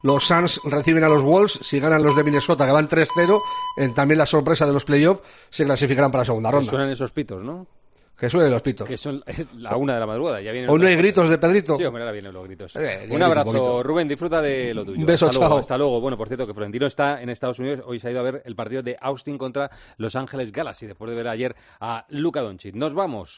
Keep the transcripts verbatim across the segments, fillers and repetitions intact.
Los Suns reciben a los Wolves, si ganan los de Minnesota, que van tres cero, en también la sorpresa de los playoffs, se clasificarán para la segunda ronda. Que suenan esos pitos, ¿no? Que suenen los pitos. Que son la una de la madrugada. Ya vienen ¿O no hay gritos de Pedrito? Sí, hombre, ahora vienen los gritos. Eh, un abrazo, un Rubén, disfruta de lo tuyo. Un beso, hasta chao. Luego, hasta luego. Bueno, por cierto, que Florentino está en Estados Unidos. Hoy se ha ido a ver el partido de Austin contra Los Ángeles Galaxy, después de ver ayer a Luka Doncic. Nos vamos.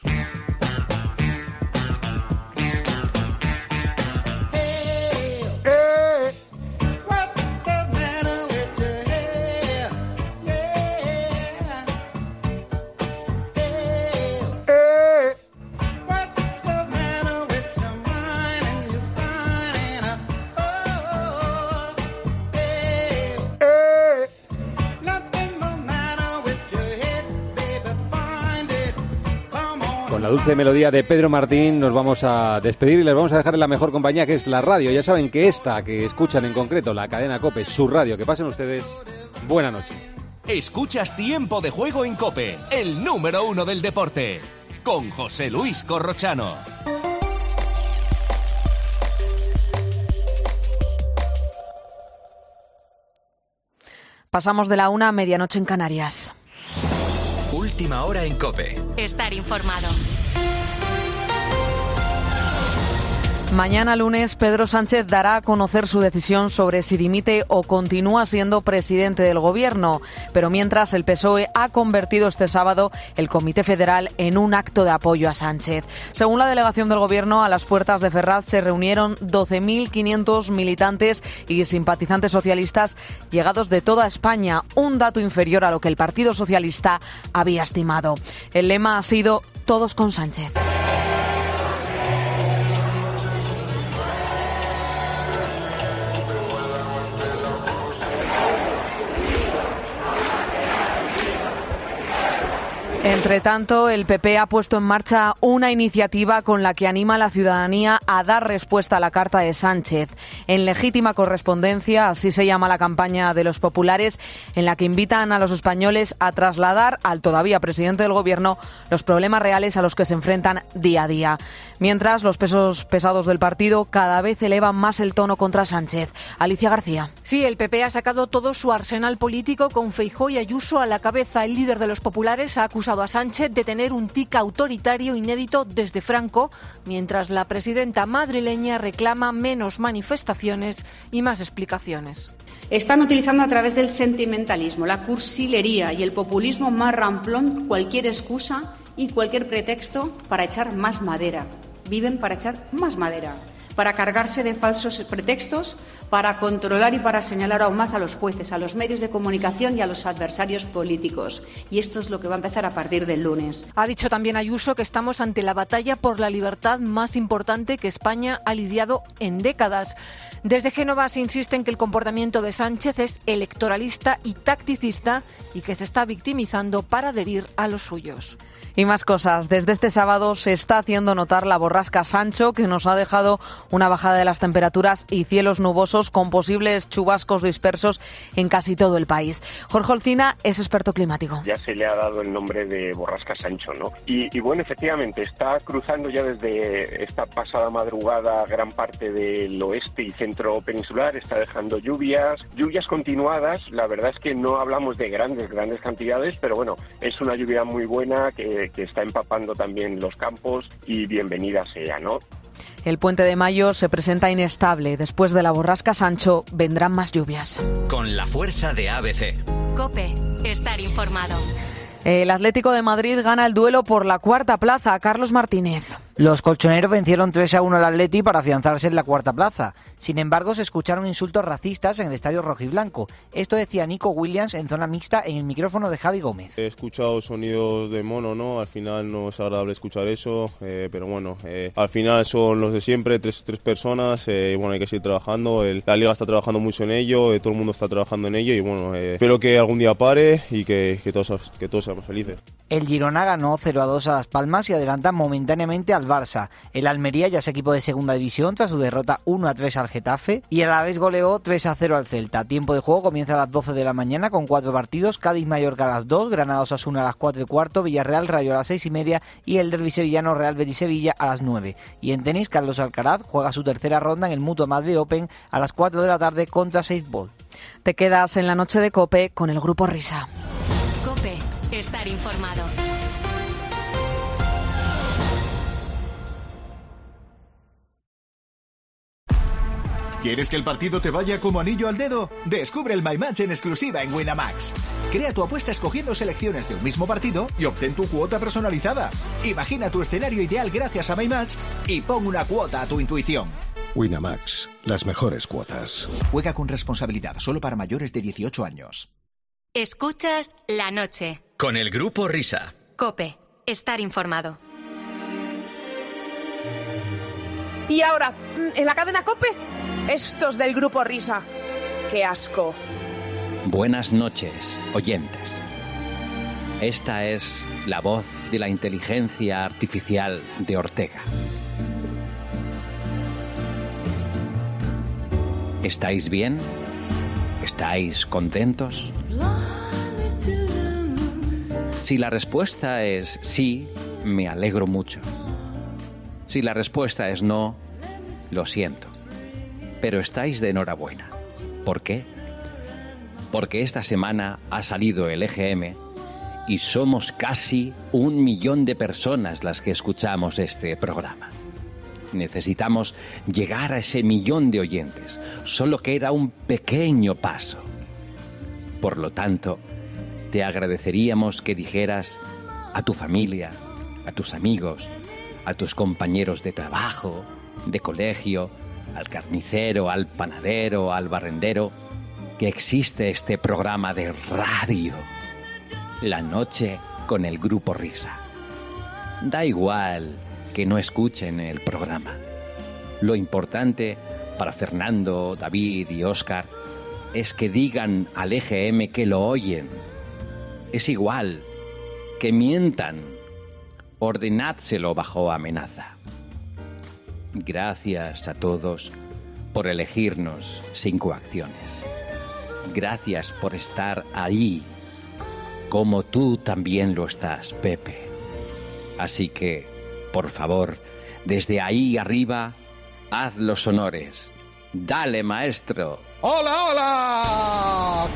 Con la dulce melodía de Pedro Martín nos vamos a despedir y les vamos a dejar en la mejor compañía, que es la radio. Ya saben que esta que escuchan en concreto, la cadena COPE, su radio. Que pasen ustedes buena noche. Escuchas Tiempo de Juego en COPE, el número uno del deporte, con José Luis Corrochano. Pasamos de la una a medianoche en Canarias. Última hora en COPE. Estar informado. Mañana lunes, Pedro Sánchez dará a conocer su decisión sobre si dimite o continúa siendo presidente del Gobierno. Pero mientras, el P S O E ha convertido este sábado el Comité Federal en un acto de apoyo a Sánchez. Según la delegación del Gobierno, a las puertas de Ferraz se reunieron doce mil quinientos militantes y simpatizantes socialistas llegados de toda España, un dato inferior a lo que el Partido Socialista había estimado. El lema ha sido "Todos con Sánchez". Entre tanto, el P P ha puesto en marcha una iniciativa con la que anima a la ciudadanía a dar respuesta a la carta de Sánchez. En legítima correspondencia, así se llama la campaña de los populares, en la que invitan a los españoles a trasladar al todavía presidente del Gobierno los problemas reales a los que se enfrentan día a día. Mientras, los pesos pesados del partido cada vez elevan más el tono contra Sánchez. Alicia García. Sí, el P P ha sacado todo su arsenal político con Feijóo y Ayuso a la cabeza. El líder de los populares ha acusado a Sánchez de tener un tic autoritario inédito desde Franco, mientras la presidenta madrileña reclama menos manifestaciones y más explicaciones. Están utilizando a través del sentimentalismo, la cursilería y el populismo más ramplón cualquier excusa y cualquier pretexto para echar más madera. Viven para echar más madera, para cargarse de falsos pretextos, para controlar y para señalar aún más a los jueces, a los medios de comunicación y a los adversarios políticos. Y esto es lo que va a empezar a partir del lunes. Ha dicho también Ayuso que estamos ante la batalla por la libertad más importante que España ha lidiado en décadas. Desde Génova se insiste en que el comportamiento de Sánchez es electoralista y tacticista y que se está victimizando para adherir a los suyos. Y más cosas. Desde este sábado se está haciendo notar la borrasca Sancho, que nos ha dejado una bajada de las temperaturas y cielos nubosos con posibles chubascos dispersos en casi todo el país. Jorge Olcina es experto climático. Ya se le ha dado el nombre de borrasca Sancho, ¿no? Y, y bueno, efectivamente, está cruzando ya desde esta pasada madrugada gran parte del oeste y centro peninsular, está dejando lluvias, lluvias continuadas. La verdad es que no hablamos de grandes, grandes cantidades, pero bueno, es una lluvia muy buena que que está empapando también los campos y bienvenida sea, ¿no? El puente de mayo se presenta inestable. Después de la borrasca Sancho vendrán más lluvias. Con la fuerza de A B C. COPE. Estar informado. El Atlético de Madrid gana el duelo por la cuarta plaza. Carlos Martínez. Los colchoneros vencieron tres a uno al Atleti para afianzarse en la cuarta plaza. Sin embargo, se escucharon insultos racistas en el estadio rojiblanco. Esto decía Nico Williams en zona mixta en el micrófono de Javi Gómez. He escuchado sonidos de mono, ¿no? Al final no es agradable escuchar eso, eh, pero bueno, eh, al final son los de siempre, tres, tres personas, eh, y bueno, hay que seguir trabajando. El, la Liga está trabajando mucho en ello, eh, todo el mundo está trabajando en ello y bueno, eh, espero que algún día pare y que, que, todos, que todos seamos felices. El Girona ganó cero a dos a Las Palmas y adelanta momentáneamente al al Barça. El Almería ya es equipo de segunda división tras su derrota uno a tres al Getafe y el Alavés goleó tres a cero al Celta. Tiempo de juego comienza a las doce de la mañana con cuatro partidos: Cádiz-Mallorca a las dos, Granada-Osasuna a las cuatro y cuarto, Villarreal-Rayo a las seis y media y el derbi sevillano Real Betis-Sevilla a las nueve. Y en tenis, Carlos Alcaraz juega su tercera ronda en el Mutua Madrid Open a las cuatro de la tarde contra seis Ball. Te quedas en la noche de COPE con el Grupo Risa. COPE, estar informado. ¿Quieres que el partido te vaya como anillo al dedo? Descubre el My Match en exclusiva en Winamax. Crea tu apuesta escogiendo selecciones de un mismo partido y obtén tu cuota personalizada. Imagina tu escenario ideal gracias a My Match y pon una cuota a tu intuición. Winamax, las mejores cuotas. Juega con responsabilidad, solo para mayores de dieciocho años. Escuchas La Noche. Con el Grupo Risa. COPE, estar informado. Y ahora, en la cadena COPE, estos del Grupo Risa. ¡Qué asco! Buenas noches, oyentes. Esta es la voz de la inteligencia artificial de Ortega. ¿Estáis bien? ¿Estáis contentos? Si la respuesta es sí, me alegro mucho. Si la respuesta es no, lo siento. Pero estáis de enhorabuena. ¿Por qué? Porque esta semana ha salido el E G M y somos casi un millón de personas las que escuchamos este programa. Necesitamos llegar a ese millón de oyentes. Solo queda un pequeño paso. Por lo tanto, te agradeceríamos que dijeras a tu familia, a tus amigos, a tus compañeros de trabajo, de colegio, al carnicero, al panadero, al barrendero, que existe este programa de radio, La Noche con el Grupo Risa. Da igual que no escuchen el programa. Lo importante para Fernando, David y Óscar es que digan al E G M que lo oyen. Es igual que mientan. Ordenádselo bajo amenaza. Gracias a todos por elegirnos sin coacciones. Gracias por estar ahí, como tú también lo estás, Pepe. Así que, por favor, desde ahí arriba, haz los honores. Dale, maestro. ¡Hola, hola!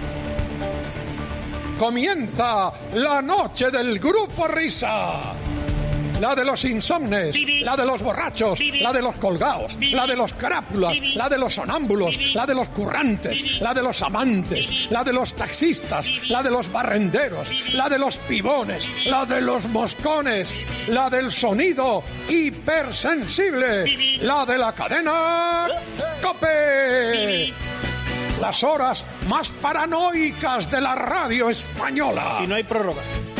Comienza la noche del Grupo Risa. La de los insomnes, la de los borrachos, la de los colgados, la de los crápulas, la de los sonámbulos, la de los currantes, la de los amantes, la de los taxistas, la de los barrenderos, la de los pibones, la de los moscones, la del sonido hipersensible, la de la cadena COPE. Las horas más paranoicas de la radio española. Si no hay prórroga.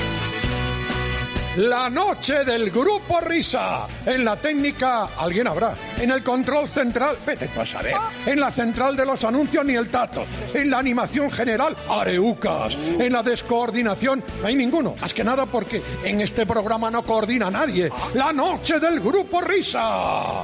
La noche del Grupo Risa. En la técnica, alguien habrá. En el control central, vete tú a saber. En la central de los anuncios, ni el tato. En la animación general, areucas. En la descoordinación, no hay ninguno. Más que nada porque en este programa no coordina nadie. La noche del Grupo Risa.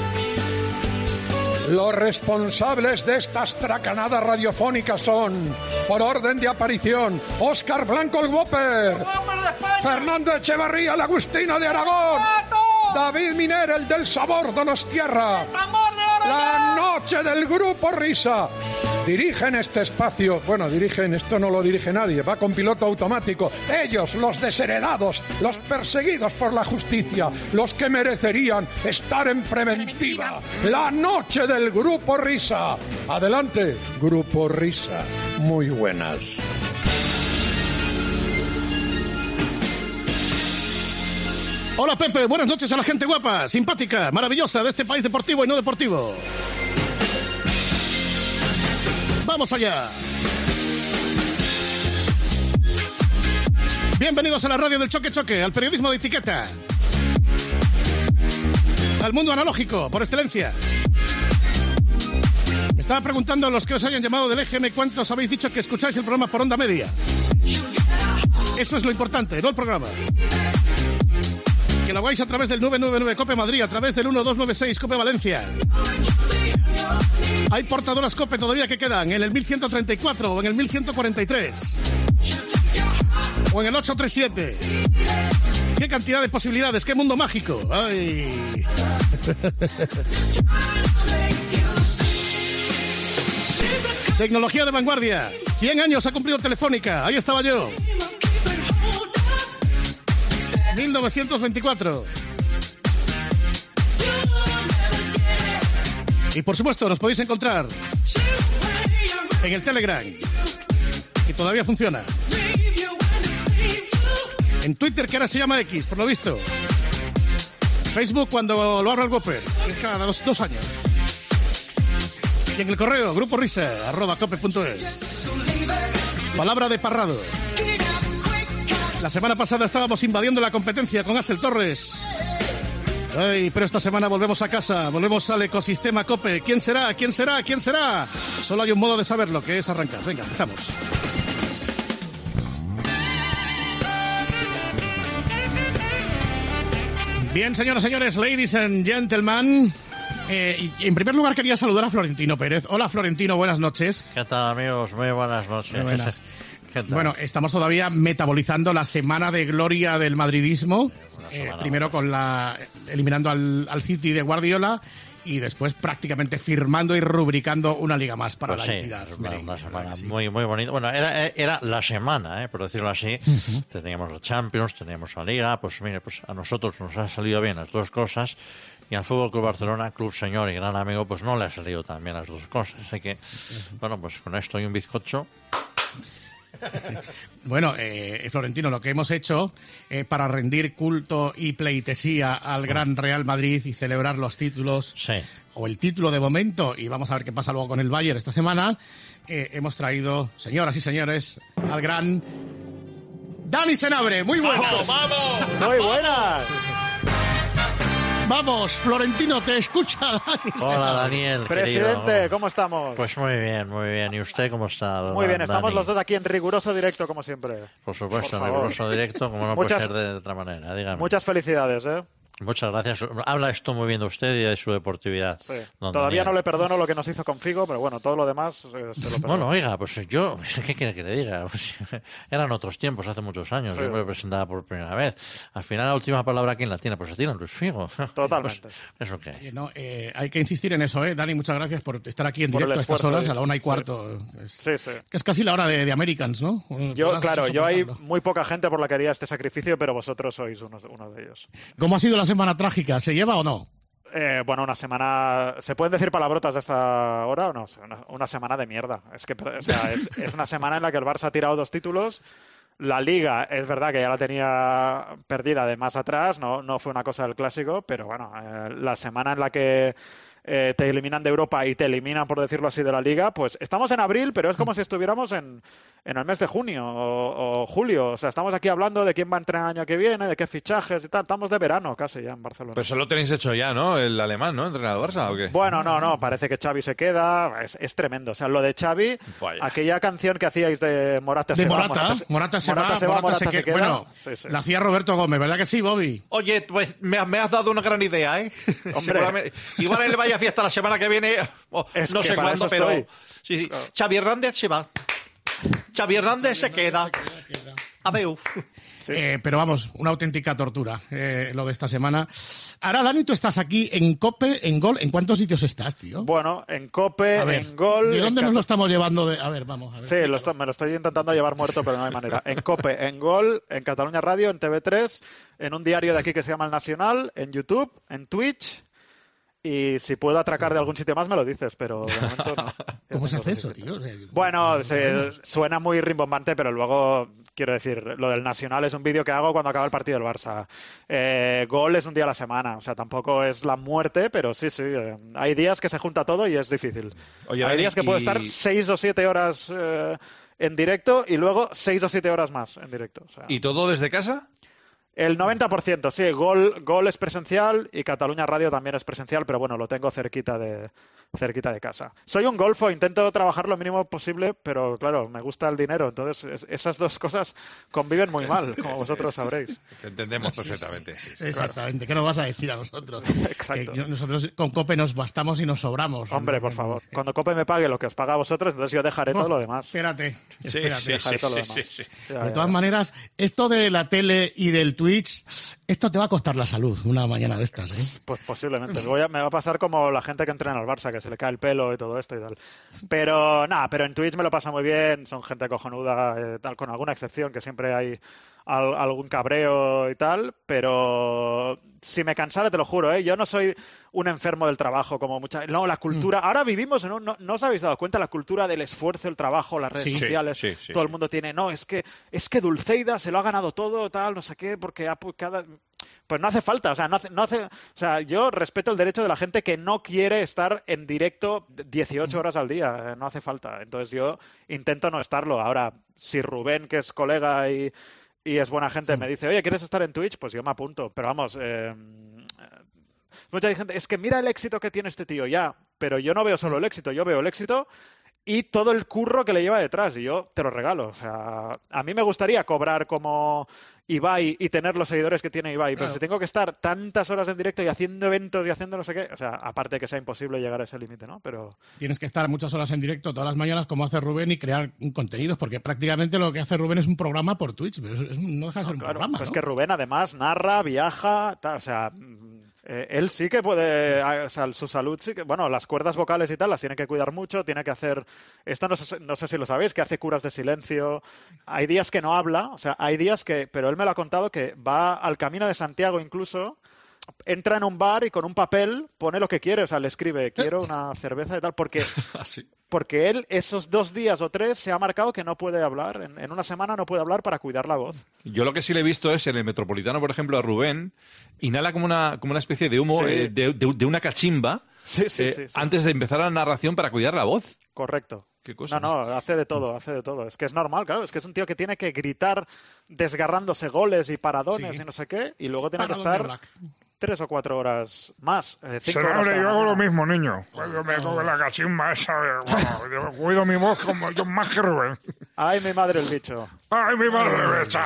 Los responsables de estas tracanadas radiofónicas son, por orden de aparición, Óscar Blanco el Whopper, Fernando Echevarría el Agustino de Aragón, David Miner el del Sabor Donostierra, la noche del Grupo Risa. Dirigen este espacio, bueno, dirigen, esto no lo dirige nadie, va con piloto automático. Ellos, los desheredados, los perseguidos por la justicia, los que merecerían estar en preventiva. La noche del Grupo Risa. Adelante, Grupo Risa. Muy buenas. Hola Pepe, buenas noches a la gente guapa, simpática, maravillosa de este país deportivo y no deportivo. ¡Vamos allá! Bienvenidos a la radio del choque choque, al periodismo de etiqueta, al mundo analógico, por excelencia. Estaba preguntando a los que os hayan llamado del E G M cuántos habéis dicho que escucháis el programa por onda media. Eso es lo importante, no el programa. Que lo hagáis a través del nueve nueve nueve Cope Madrid, a través del uno dos nueve seis Cope Valencia. Hay portadoras Cope todavía que quedan en el mil ciento treinta y cuatro o en el mil ciento cuarenta y tres. O en el ocho tres siete. ¡Qué cantidad de posibilidades! ¡Qué mundo mágico! ¡Ay! Tecnología de vanguardia. cien años ha cumplido Telefónica. Ahí estaba yo. mil novecientos veinticuatro. Y por supuesto, nos podéis encontrar en el Telegram, que todavía funciona. En Twitter, que ahora se llama X, por lo visto. Facebook, cuando lo abra el Whopper, que es cada dos, dos años. Y en el correo, grupo risa, arroba cope punto es. Palabra de Parrado. La semana pasada estábamos invadiendo la competencia con Axel Torres. Ay, pero esta semana volvemos a casa, volvemos al ecosistema Cope. ¿Quién será? ¿Quién será? ¿Quién será? Solo hay un modo de saberlo, que es arrancar. Venga, empezamos. Bien, señoras y señores, ladies and gentlemen. Eh, en primer lugar quería saludar a Florentino Pérez. Hola, Florentino, buenas noches. ¿Qué tal, amigos? Muy buenas noches. Muy buenas. Bueno, estamos todavía metabolizando la semana de gloria del madridismo. Eh, primero con la eliminando al, al City de Guardiola y después prácticamente firmando y rubricando una liga más para pues la sí, entidad. Una, merengue, una semana sí. muy muy bonita. Bueno, era, era la semana, ¿eh? Por decirlo así. Uh-huh. Teníamos la Champions, teníamos la Liga. Pues mire, pues a nosotros nos ha salido bien las dos cosas. Y al Fútbol Club Barcelona, club señor y gran amigo, pues no le ha salido tan bien las dos cosas. Así que, uh-huh. bueno, pues con esto y un bizcocho. Bueno, eh, Florentino, lo que hemos hecho eh, para rendir culto y pleitesía al gran Real Madrid y celebrar los títulos, sí. o el título de momento, y vamos a ver qué pasa luego con el Bayern esta semana, eh, hemos traído, señoras y señores, al gran Dani Senabre. Muy buenas. ¡Vamos, vamos! Muy buenas. Vamos, Florentino, te escucha Dani. Hola, Daniel. Presidente, querido. ¿cómo estamos? Pues muy bien, muy bien. ¿Y usted cómo está? Muy bien, Dani? estamos los dos aquí en riguroso directo, como siempre. Por supuesto, Por en riguroso directo, como no muchas, puede ser de otra manera. Dígame. Muchas felicidades, ¿eh? Muchas gracias. Habla esto muy bien de usted y de su deportividad. Sí. Don Todavía Daniel. no le perdono lo que nos hizo con Figo, pero bueno, todo lo demás eh, se lo perdono. Bueno, oiga, pues yo, ¿qué quiere que le diga? Pues, eran otros tiempos, hace muchos años. Sí. Yo me presentaba por primera vez. Al final, la última palabra, ¿quién la tiene? Pues se tiene Luis Figo. Totalmente. Pues, ¿eso qué? Oye, no, eh, hay que insistir en eso, ¿eh? Dani, muchas gracias por estar aquí en Por directo a estas esfuerzo, horas, ¿eh? a la una y Sí. cuarto. Es, sí, sí. Que es casi la hora de, de Americans, ¿no? Yo, Podrás claro, yo hay soportarlo. muy poca gente por la que haría este sacrificio, pero vosotros sois uno, uno de ellos. ¿Cómo ha sido la semana trágica? ¿Se lleva o no? Eh, bueno, una semana... ¿Se pueden decir palabrotas de esta hora o no? Una, una semana de mierda. Es que o sea, es, es una semana en la que el Barça ha tirado dos títulos. La Liga, es verdad que ya la tenía perdida de más atrás, no, no fue una cosa del clásico, pero bueno, eh, la semana en la que eh, te eliminan de Europa y te eliminan, por decirlo así, de la Liga, pues estamos en abril, pero es como si estuviéramos en, en el mes de junio o, o julio. O sea, estamos aquí hablando de quién va a entrenar el año que viene, de qué fichajes y tal. Estamos de verano casi ya en Barcelona. Pues eso lo tenéis hecho ya, ¿no? El alemán, ¿no? ¿Entrenador Barça o qué? Bueno, no, no, parece que Xavi se queda. Es, es tremendo. O sea, lo de Xavi, Vaya. aquella canción que hacíais de Morata De se Morata, va, Morata, se- Morata se Morata va, se va, Morata se Morata queda. queda. Bueno, Sí, sí. la hacía Roberto Gómez, ¿verdad que sí, Bobby? Oye, pues me, me has dado una gran idea, ¿eh? Seguramente- Igual él vaya a fiesta la semana que viene, o Es no que sé para cuándo, eso pero... estoy. Sí, sí. Xavi Hernández se va. Xavi Hernández se queda. Adeu. Eh, pero vamos, una auténtica tortura eh, lo de esta semana. Ahora, Dani, tú estás aquí en Cope, en Gol. ¿En cuántos sitios estás, tío? Bueno, en Cope, A ver, en Gol... ¿de dónde en nos Cat- lo estamos llevando? De... A ver, vamos. A ver. Sí, lo estoy- me lo estoy intentando llevar muerto, pero no hay manera. En Cope, en Gol, en Cataluña Radio, en T V tres, en un diario de aquí que se llama El Nacional, en YouTube, en Twitch... Y si puedo atracar de algún sitio más me lo dices, pero de momento no. ¿Cómo se hace eso, tío? O sea, Bueno, se- suena muy rimbombante, pero luego, quiero decir, lo del Nacional es un vídeo que hago cuando acaba el partido del Barça. Eh, Gol es un día a la semana, o sea, tampoco es la muerte, pero sí, sí. eh, hay días que se junta todo y es difícil. Oye, hay Dani, días que puedo y- estar seis o siete horas eh, en directo y luego seis o siete horas más en directo. O sea, ¿Y todo desde casa? El noventa por ciento, sí. Gol, Gol es presencial y Cataluña Radio también es presencial, pero bueno, lo tengo cerquita de, cerquita de casa. Soy un golfo, intento trabajar lo mínimo posible, pero claro, me gusta el dinero, entonces es, esas dos cosas conviven muy mal, como vosotros sabréis. Te entendemos perfectamente. Sí, sí, exactamente. Claro. ¿Qué nos vas a decir a nosotros? Exacto. Que nosotros con COPE nos bastamos y nos sobramos. Hombre, por favor. Cuando COPE me pague lo que os paga a vosotros, entonces yo dejaré oh, todo lo demás. Espérate, sí, espérate. Sí, dejaré sí, todo sí, lo demás. sí, sí. De Ya, todas ya, ya. maneras, esto de la tele y del Twitch, esto te va a costar la salud una mañana de estas, ¿eh? Pues posiblemente. Voy a, me va a pasar como la gente que entrena al Barça, que se le cae el pelo y todo esto y tal. Pero nada, pero en Twitch me lo pasa muy bien, son gente cojonuda, eh, tal, con alguna excepción, que siempre hay al, algún cabreo y tal, pero si me cansara, te lo juro, ¿eh? Yo no soy un enfermo del trabajo como mucha... No, la cultura... Mm. Ahora vivimos en un... No, ¿no os habéis dado cuenta? La cultura del esfuerzo, el trabajo, las redes sí, sociales, sí, sí, todo sí. el mundo tiene... No, es que es que Dulceida se lo ha ganado todo, tal, no sé qué, porque ha, cada... Pues no hace falta, o sea, no hace, no hace... O sea, yo respeto el derecho de la gente que no quiere estar en directo dieciocho horas al día, eh, no hace falta. Entonces yo intento no estarlo. Ahora, si Rubén, que es colega y... y es buena gente, me dice, oye, ¿quieres estar en Twitch? Pues yo me apunto. Pero vamos, eh, mucha gente, es que mira el éxito que tiene este tío, ya. Pero yo no veo solo el éxito, yo veo el éxito y todo el curro que le lleva detrás. Y yo te lo regalo. O sea, a mí me gustaría cobrar como Ibai y tener los seguidores que tiene Ibai. Pero Claro. si tengo que estar tantas horas en directo y haciendo eventos y haciendo no sé qué, o sea, aparte de que sea imposible llegar a ese límite, ¿no? Pero Tienes que estar muchas horas en directo todas las mañanas como hace Rubén y crear contenidos, porque prácticamente lo que hace Rubén es un programa por Twitch, pero es, es, no deja de ser no, un claro, programa, pues ¿no? es que Rubén además narra, viaja, tal, o sea, eh, él sí que puede, o sea, su salud sí que, bueno, las cuerdas vocales y tal las tiene que cuidar mucho, tiene que hacer, esto no sé, no sé si lo sabéis, que hace curas de silencio, hay días que no habla, o sea, hay días que, pero él me lo ha contado que va al Camino de Santiago incluso, entra en un bar y con un papel pone lo que quiere, o sea, le escribe, quiero una cerveza y tal, porque, Así. porque él esos dos días o tres se ha marcado que no puede hablar, en, en una semana no puede hablar para cuidar la voz. Yo lo que sí le he visto es en el Metropolitano, por ejemplo, a Rubén, inhala como una, como una especie de humo, Sí. eh, de, de- de una cachimba, Sí, sí, eh, sí, sí. antes de empezar la narración para cuidar la voz. Correcto. ¿Qué cosas? No, no, hace de todo, hace de todo. Es que es normal, claro. Es que es un tío que tiene que gritar desgarrándose goles y paradones Sí. y no sé qué, y luego tiene que Paradón de estar Black. tres o cuatro horas más. Eh, cinco Señor, horas cada yo hago lo mañana. mismo, niño. Cuando me coge la cachimba esa, eh, bueno, yo cuido mi voz como yo más que Rubén. Ay, mi madre el bicho. ¡Ay, mi madre becha!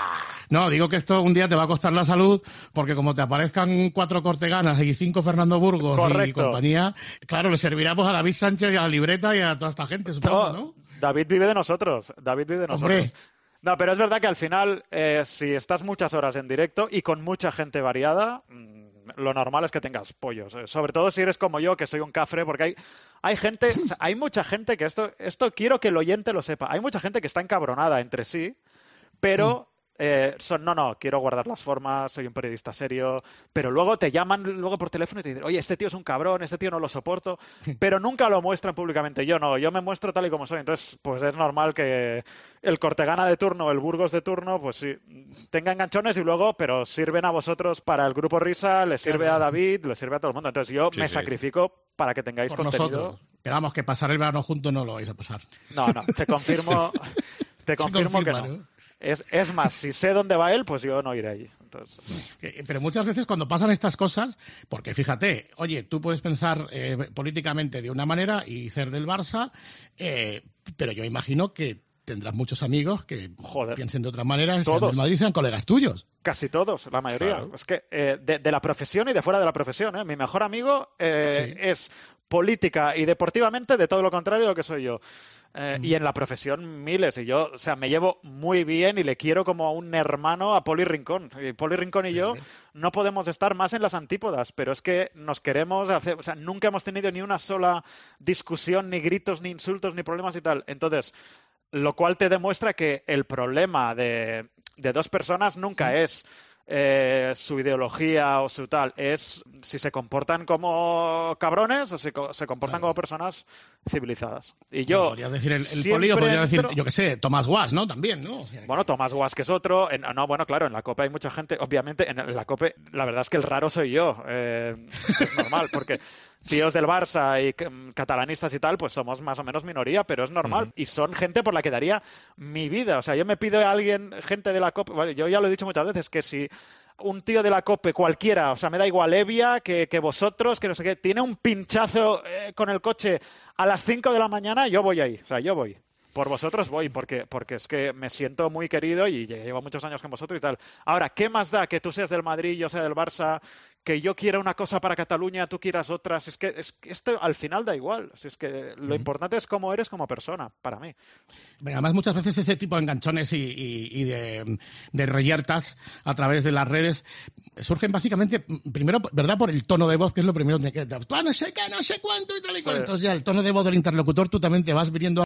No, digo que esto un día te va a costar la salud, porque como te aparezcan cuatro Corteganas y cinco Fernando Burgos y Correcto. compañía, claro, le servirá pues a David Sánchez y a la libreta y a toda esta gente, supongo, ¿no? David vive de nosotros. David vive de nosotros. Hombre. No, pero es verdad que al final, eh, si estás muchas horas en directo y con mucha gente variada, mm, lo normal es que tengas pollos. eh. Sobre todo si eres como yo, que soy un cafre, porque hay, hay gente, o sea, hay mucha gente que esto, esto quiero que el oyente lo sepa. Hay mucha gente que está encabronada entre sí, pero eh, son, no, no, quiero guardar las formas, soy un periodista serio, pero luego te llaman luego por teléfono y te dicen, oye, este tío es un cabrón, este tío no lo soporto, pero nunca lo muestran públicamente. Yo no, yo me muestro tal y como soy. Entonces, pues es normal que el Cortegana de turno, el Burgos de turno, pues sí, tenga enganchones y luego, pero sirven a vosotros para el Grupo Risa, le sirve a David, le sirve a todo el mundo. Entonces yo Sí, me sí. sacrifico para que tengáis Por contenido. nosotros. Pero vamos, que pasar el verano juntos no lo vais a pasar. No, no, te confirmo, te Se confirmo confirma, que no. ¿no? Es, es más, si sé dónde va él, pues yo no iré allí. Entonces, Que- Pero muchas veces cuando pasan estas cosas, porque fíjate, oye, tú puedes pensar eh, políticamente de una manera y ser del Barça, eh, pero yo imagino que tendrás muchos amigos que Joder. piensen de otra manera, sean Todos. del Madrid y sean colegas tuyos. casi todos, la mayoría. Claro. Es que eh, de, de la profesión y de fuera de la profesión. ¿eh? Mi mejor amigo eh, Sí. es política y deportivamente de todo lo contrario de lo que soy yo. Eh, Mm. Y en la profesión miles. Y yo, o sea, me llevo muy bien y le quiero como a un hermano a Poli Rincón. Y Poli Rincón y yo no podemos estar más en las antípodas, pero es que nos queremos hacer... O sea, nunca hemos tenido ni una sola discusión, ni gritos, ni insultos, ni problemas y tal. Entonces, lo cual te demuestra que el problema de, de dos personas nunca es eh, su ideología o su tal, es si se comportan como cabrones o si co- se comportan como personas civilizadas. Y yo... Podrías decir el, el siempre Poli o podrías decir, entro- yo qué sé, Tomás Guas, ¿no? También, ¿no? O sea, Bueno, Tomás Guas, que es otro. En- no, bueno, claro, en la COPE hay mucha gente. Obviamente, en la COPE, la verdad es que el raro soy yo. Eh, es normal, porque tíos del Barça y c- catalanistas y tal, pues somos más o menos minoría, pero es normal. Uh-huh. Y son gente por la que daría mi vida. O sea, yo me pido a alguien, gente de la COPE, bueno, yo ya lo he dicho muchas veces, que si un tío de la COPE, cualquiera, o sea, me da igual Evia, que, que vosotros, que no sé qué, tiene un pinchazo eh, con el coche a las cinco de la mañana, yo voy ahí. O sea, yo voy. Por vosotros voy, porque, porque es que me siento muy querido y llevo muchos años con vosotros y tal. Ahora, ¿qué más da que tú seas del Madrid, yo sea del Barça, que yo quiera una cosa para Cataluña, tú quieras otras? Es que, es que esto al final da igual. Es que lo importante es cómo eres como persona, para mí. Además, muchas veces ese tipo de enganchones y, y, y de, de reyertas a través de las redes surgen básicamente, primero, ¿verdad?, por el tono de voz, que es lo primero que... Ah, no sé qué, no sé cuánto y tal y cual. Entonces ya el tono de voz del interlocutor, tú también te vas viniendo